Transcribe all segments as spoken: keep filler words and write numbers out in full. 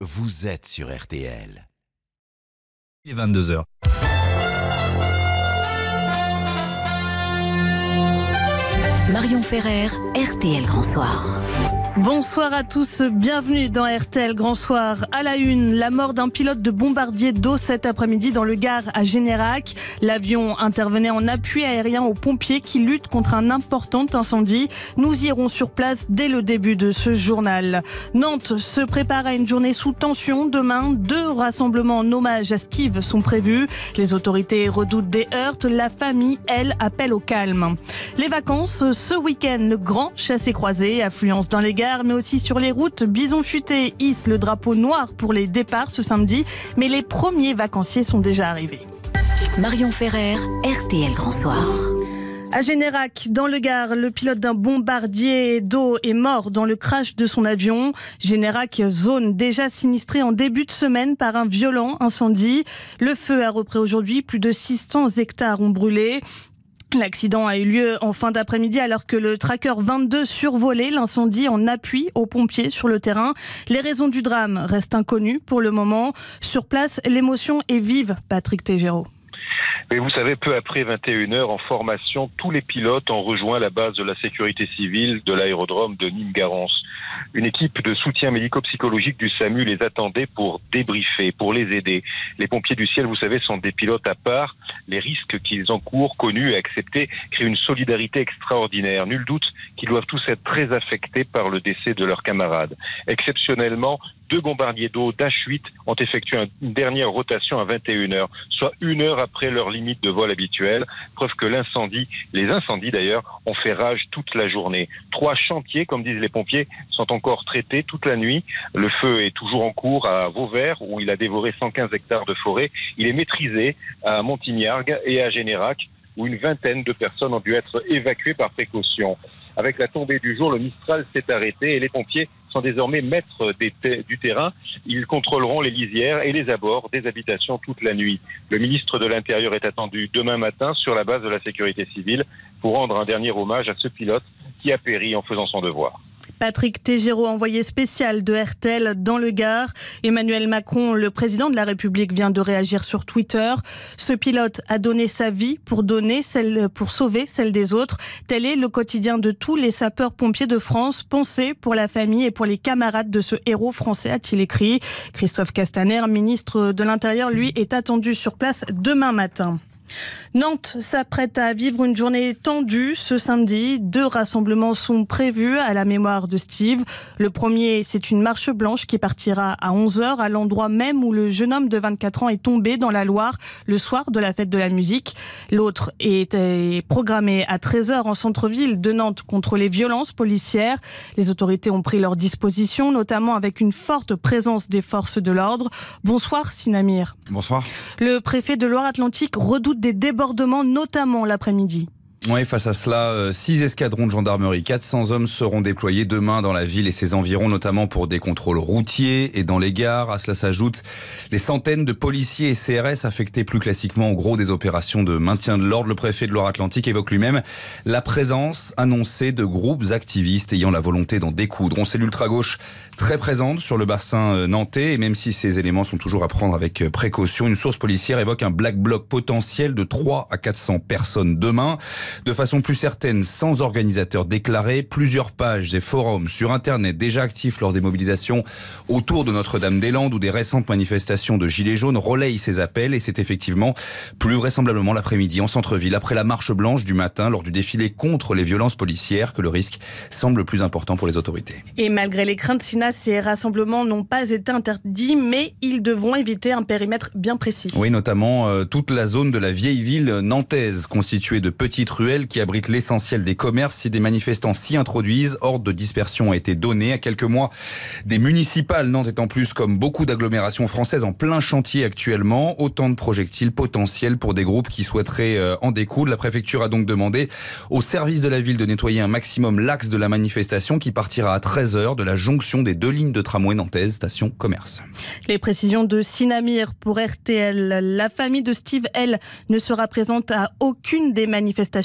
vous êtes sur R T L. Il est vingt-deux heures. Marion Ferrer, R T L Grand Soir. Bonsoir à tous, bienvenue dans R T L Grand Soir. À la une, la mort d'un pilote de bombardier d'eau cet après-midi dans le Gard à Générac. L'avion intervenait en appui aérien aux pompiers qui luttent contre un important incendie. Nous irons sur place dès le début de ce journal. Nantes se prépare à une journée sous tension. Demain, deux rassemblements en hommage à Steve sont prévus. Les autorités redoutent des heurts. La famille, elle, appelle au calme. Les vacances, ce week-end, le grand chassé-croisé, affluence dans les gares, mais aussi sur les routes. Bison Futé hisse le drapeau noir pour les départs ce samedi, mais les premiers vacanciers sont déjà arrivés. Marion Ferrer, R T L Grand Soir. À Générac, dans le Gard, le pilote d'un bombardier d'eau est mort dans le crash de son avion. Générac, zone déjà sinistrée en début de semaine par un violent incendie. Le feu a repris aujourd'hui, plus de six cents hectares ont brûlé. L'accident a eu lieu en fin d'après-midi alors que le Tracker vingt-deux survolait l'incendie en appui aux pompiers sur le terrain. Les raisons du drame restent inconnues pour le moment. Sur place, l'émotion est vive, Patrick Tégéraud. Mais vous savez, peu après vingt et une heures en formation, tous les pilotes ont rejoint la base de la sécurité civile de l'aérodrome de Nîmes-Garance. Une équipe de soutien médico-psychologique du SAMU les attendait pour débriefer, pour les aider. Les pompiers du ciel, vous savez, sont des pilotes à part. Les risques qu'ils encourent, connus et acceptés, créent une solidarité extraordinaire. Nul doute qu'ils doivent tous être très affectés par le décès de leurs camarades. Exceptionnellement, deux bombardiers d'eau d'H huit ont effectué une dernière rotation à vingt et une heures, soit une heure après leur limite de vol habituelle. Preuve que l'incendie, les incendies d'ailleurs, ont fait rage toute la journée. Trois chantiers, comme disent les pompiers, sont encore traités toute la nuit. Le feu est toujours en cours à Vauvert, où il a dévoré cent quinze hectares de forêt. Il est maîtrisé à Montignargues et à Générac, où une vingtaine de personnes ont dû être évacuées par précaution. Avec la tombée du jour, le Mistral s'est arrêté et les pompiers sont désormais maîtres des te- du terrain. Ils contrôleront les lisières et les abords des habitations toute la nuit. Le ministre de l'Intérieur est attendu demain matin sur la base de la sécurité civile pour rendre un dernier hommage à ce pilote qui a péri en faisant son devoir. Patrick Tégéraud, envoyé spécial de R T L dans le Gard. Emmanuel Macron, le président de la République, vient de réagir sur Twitter. Ce pilote a donné sa vie pour donner celle, pour sauver celle des autres. Tel est le quotidien de tous les sapeurs-pompiers de France. Pensez pour la famille et pour les camarades de ce héros français, a-t-il écrit. Christophe Castaner, ministre de l'Intérieur, lui, est attendu sur place demain matin. Nantes s'apprête à vivre une journée tendue ce samedi. Deux rassemblements sont prévus à la mémoire de Steve. Le premier, c'est une marche blanche qui partira à onze heures à l'endroit même où le jeune homme de vingt-quatre ans est tombé dans la Loire le soir de la fête de la musique. L'autre est programmé à treize heures en centre-ville de Nantes contre les violences policières. Les autorités ont pris leurs dispositions, notamment avec une forte présence des forces de l'ordre. Bonsoir Sinamir. Bonsoir. Le préfet de Loire-Atlantique redoute des débordements, notamment l'après-midi. Oui, face à cela, six escadrons de gendarmerie, quatre cents hommes seront déployés demain dans la ville et ses environs, notamment pour des contrôles routiers et dans les gares. À cela s'ajoutent les centaines de policiers et C R S affectés plus classiquement au gros des opérations de maintien de l'ordre. Le préfet de Loire-Atlantique évoque lui-même la présence annoncée de groupes activistes ayant la volonté d'en découdre. On sait l'ultra-gauche très présente sur le bassin nantais et même si ces éléments sont toujours à prendre avec précaution, une source policière évoque un black bloc potentiel de trois à quatre cents personnes demain. De façon plus certaine, sans organisateurs déclarés, plusieurs pages et forums sur Internet déjà actifs lors des mobilisations autour de Notre-Dame-des-Landes ou des récentes manifestations de Gilets jaunes relayent ces appels et c'est effectivement plus vraisemblablement l'après-midi en centre-ville, après la marche blanche du matin lors du défilé contre les violences policières, que le risque semble le plus important pour les autorités. Et malgré les craintes, Sina, ces rassemblements n'ont pas été interdits, mais ils devront éviter un périmètre bien précis. Oui, notamment euh, toute la zone de la vieille ville nantaise, constituée de petites ruelles qui abrite l'essentiel des commerces. Si des manifestants s'y introduisent, ordre de dispersion a été donné. À quelques mois des municipales, Nantes est en plus, comme beaucoup d'agglomérations françaises, en plein chantier actuellement. Autant de projectiles potentiels pour des groupes qui souhaiteraient euh, en découdre. La préfecture a donc demandé au service de la ville de nettoyer un maximum l'axe de la manifestation qui partira à treize heures de la jonction des deux lignes de tramway nantaise, station commerce. Les précisions de Sinamir pour R T L. La famille de Steve, elle, ne sera présente à aucune des manifestations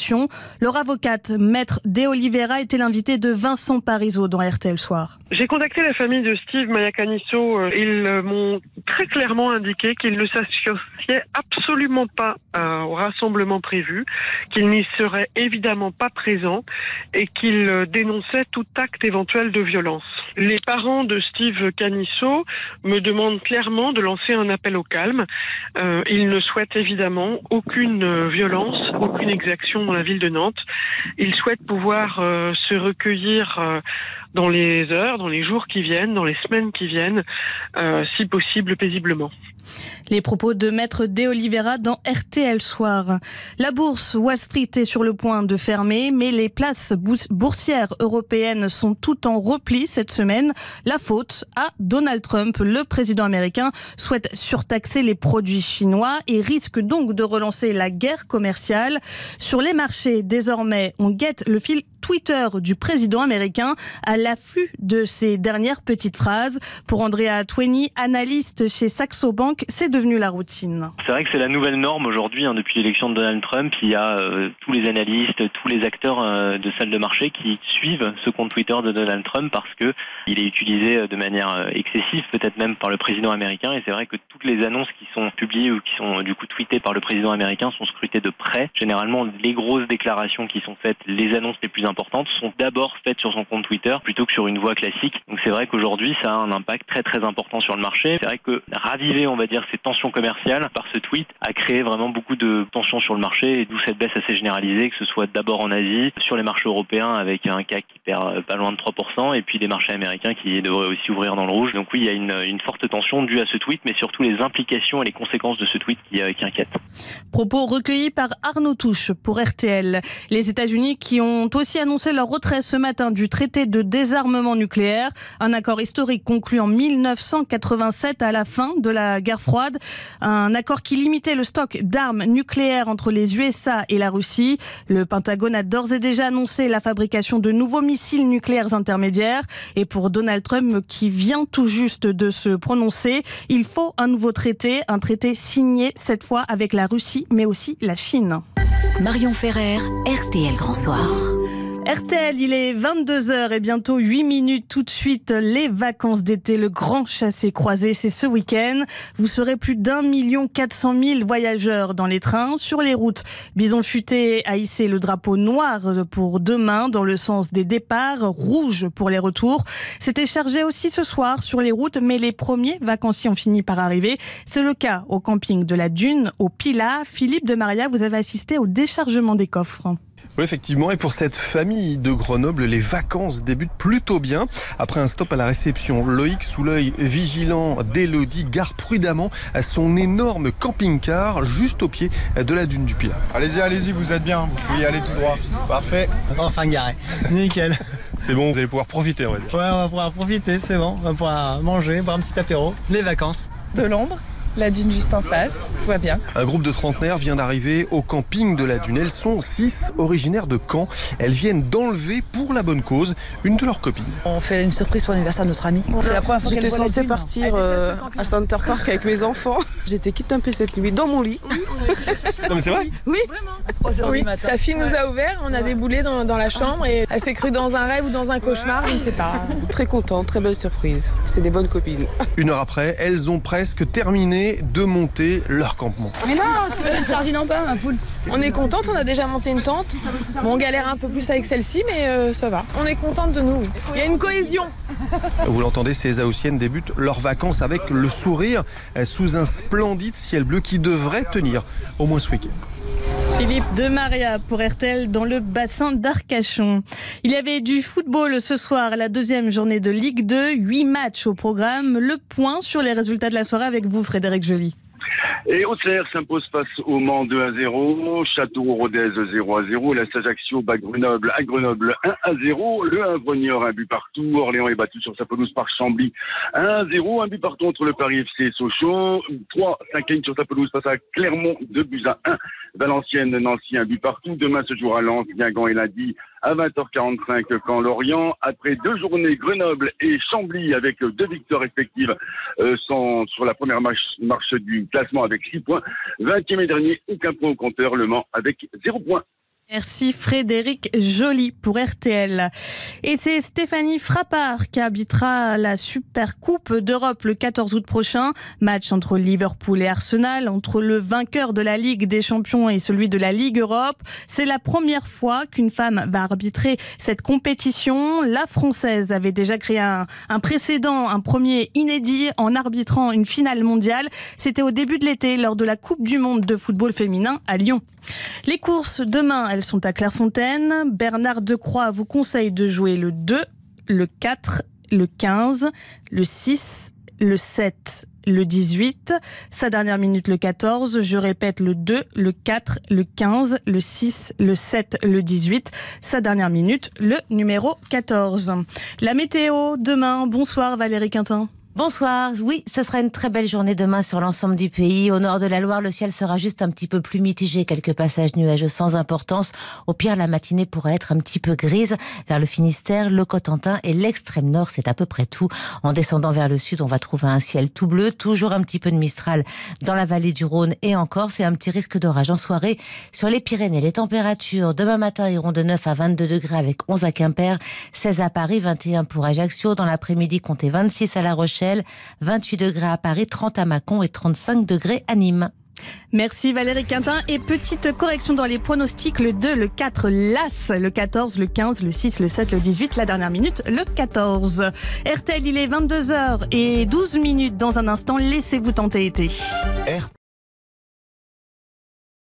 l'exécution. Leur avocate, Maître De Oliveira, était l'invitée de Vincent Parisot dans R T L Soir. J'ai contacté la famille de Steve Mayacanisso. Ils m'ont très clairement indiqué qu'ils ne s'associaient absolument pas euh, au rassemblement prévu, qu'ils n'y seraient évidemment pas présents et qu'ils dénonçaient tout acte éventuel de violence. Les parents de Steve Canisso me demandent clairement de lancer un appel au calme. Euh, ils ne souhaitent évidemment aucune violence, aucune exaction dans la ville de Nantes. Ils souhaitent pouvoir euh, se recueillir euh, dans les heures, dans les jours qui viennent, dans les semaines qui viennent, euh, si possible paisiblement. Les propos de Maître De Oliveira dans R T L Soir. La bourse Wall Street est sur le point de fermer, mais les places boursières européennes sont toutes en repli cette semaine. La faute à Donald Trump. Le président américain souhaite surtaxer les produits chinois et risque donc de relancer la guerre commerciale. Sur les marchés, désormais, on guette le fil Twitter du président américain à l'afflux de ces dernières petites phrases. Pour Andrea Twenny, analyste chez Saxo Bank, c'est devenu la routine. C'est vrai que c'est la nouvelle norme aujourd'hui, hein, depuis l'élection de Donald Trump. Il y a euh, tous les analystes, tous les acteurs euh, de salles de marché qui suivent ce compte Twitter de Donald Trump parce que il est utilisé de manière euh, excessive, peut-être même par le président américain. Et c'est vrai que toutes les annonces qui sont publiées ou qui sont du coup tweetées par le président américain sont scrutées de près. Généralement, les grosses déclarations qui sont faites, les annonces les plus importantes sont d'abord faites sur son compte Twitter plutôt que sur une voie classique. Donc c'est vrai qu'aujourd'hui, ça a un impact très très important sur le marché. C'est vrai que raviver, on va dire, ces tensions commerciales par ce tweet a créé vraiment beaucoup de tensions sur le marché et d'où cette baisse assez généralisée, que ce soit d'abord en Asie, sur les marchés européens avec un C A C qui perd pas loin de trois pour cent et puis des marchés américains qui devraient aussi ouvrir dans le rouge. Donc oui, il y a une, une forte tension due à ce tweet, mais surtout les implications et les conséquences de ce tweet qui, qui inquiètent. Propos recueillis par Arnaud Touche pour R T L. Les États-Unis qui ont aussi annoncé leur retrait ce matin du traité de désarmement nucléaire, un accord historique conclu en mille neuf cent quatre-vingt-sept à la fin de la guerre froide, un accord qui limitait le stock d'armes nucléaires entre les U S A et la Russie. Le Pentagone a d'ores et déjà annoncé la fabrication de nouveaux missiles nucléaires intermédiaires et pour Donald Trump qui vient tout juste de se prononcer, il faut un nouveau traité, un traité signé cette fois avec la Russie mais aussi la Chine. Marion Ferrer, R T L Grand Soir. R T L, il est vingt-deux heures et bientôt huit minutes. Tout de suite, les vacances d'été, le grand chassé-croisé, c'est ce week-end. Vous serez plus d'un million quatre cent mille voyageurs dans les trains. Sur les routes, Bison Futé a hissé le drapeau noir pour demain dans le sens des départs, rouge pour les retours. C'était chargé aussi ce soir sur les routes, mais les premiers vacanciers ont fini par arriver. C'est le cas au camping de la Dune, au Pilat. Philippe de Maria, vous avez assisté au déchargement des coffres. Oui, effectivement. Et pour cette famille de Grenoble, les vacances débutent plutôt bien. Après un stop à la réception, Loïc, sous l'œil vigilant d'Élodie, gare prudemment à son énorme camping-car juste au pied de la dune du Pilat. Allez-y, allez-y, vous êtes bien. Vous pouvez y aller tout droit. Parfait. Enfin garé. Nickel. C'est bon, vous allez pouvoir profiter, on va dire. Ouais, on va pouvoir profiter, c'est bon. On va pouvoir manger, boire un petit apéro. Les vacances. De l'ombre. La dune juste en face, tout va bien. Un groupe de trentenaires vient d'arriver au camping de la dune. Elles sont six, originaires de Caen. Elles viennent d'enlever pour la bonne cause une de leurs copines. On fait une surprise pour l'anniversaire de notre amie. C'est la première fois J'étais censée partir euh, à Center Park avec mes enfants. J'étais kidnappée cette nuit dans mon lit. Non mais c'est vrai? Oui. Oui, sa fille nous a ouvert, on a déboulé dans, dans la chambre et elle s'est crue dans un rêve ou dans un cauchemar, je ne sais pas. Très contente, très belle surprise. C'est des bonnes copines. Une heure après, elles ont presque terminé de monter leur campement. Mais non, tu veux une sardine en pain, ma poule. On est contente, on a déjà monté une tente. Bon, on galère un peu plus avec celle-ci, mais euh, ça va. On est contente de nous, oui. Il y a une cohésion. Vous l'entendez, ces Haussiennes débutent leurs vacances avec le sourire sous un splendide ciel bleu qui devrait tenir au moins ce week-end. Philippe de Maria pour R T L dans le bassin d'Arcachon. Il y avait du football ce soir, la deuxième journée de Ligue deux, huit matchs au programme. Le point sur les résultats de la soirée avec vous, Frédéric Joly. Et Auxerre s'impose face au Mans deux à zéro, Châteauroux-Rodez zéro à zéro, la Ajaccio bat Grenoble à Grenoble un à zéro, le Havre Niort un but partout, Orléans est battu sur sa pelouse par Chambly un à zéro, un but partout entre le Paris F C et Sochaux, trois Saint-Quentin sur sa pelouse face à Clermont deux buts à un, Valenciennes Nancy un but partout, demain se jouera Lens, Guingamp et lundi à vingt heures quarante-cinq quand Lorient, après deux journées Grenoble et Chambly avec deux victoires respectives euh, sont sur la première marche, marche du classement avec six points, vingtième et dernier, aucun point au compteur, Le Mans avec zéro point. Merci Frédéric Joly pour R T L. Et c'est Stéphanie Frappart qui arbitrera la Super Coupe d'Europe le quatorze août prochain. Match entre Liverpool et Arsenal, entre le vainqueur de la Ligue des Champions et celui de la Ligue Europe. C'est la première fois qu'une femme va arbitrer cette compétition. La Française avait déjà créé un, un précédent, un premier inédit en arbitrant une finale mondiale. C'était au début de l'été lors de la Coupe du Monde de football féminin à Lyon. Les courses demain, elles sont à Clairefontaine. Bernard Decroix vous conseille de jouer le deux, le quatre, le quinze, le six, le sept, le dix-huit. Sa dernière minute, le quatorze. Je répète, le deux, le quatre, le quinze, le six, le sept, le dix-huit. Sa dernière minute, le numéro quatorze. La météo, demain. Bonsoir Valérie Quintin. Bonsoir. Oui, ce sera une très belle journée demain sur l'ensemble du pays. Au nord de la Loire, le ciel sera juste un petit peu plus mitigé. Quelques passages nuageux sans importance. Au pire, la matinée pourrait être un petit peu grise. Vers le Finistère, le Cotentin et l'extrême nord, c'est à peu près tout. En descendant vers le sud, on va trouver un ciel tout bleu. Toujours un petit peu de Mistral dans la vallée du Rhône et encore, c'est un petit risque d'orage en soirée sur les Pyrénées. Les températures, demain matin, iront de neuf à vingt-deux degrés avec onze à Quimper, seize à Paris, vingt et un pour Ajaccio. Dans l'après-midi, comptez vingt-six à La Rochelle, vingt-huit degrés à Paris, trente à Mâcon et trente-cinq degrés à Nîmes. Merci Valérie Quintin. Et petite correction dans les pronostics, le deux, le quatre, l'As, le quatorze, le quinze, le six, le sept, le dix-huit, la dernière minute, le quatorze. R T L, il est vingt-deux heures et douze minutes dans un instant, laissez-vous tenter été. R T L.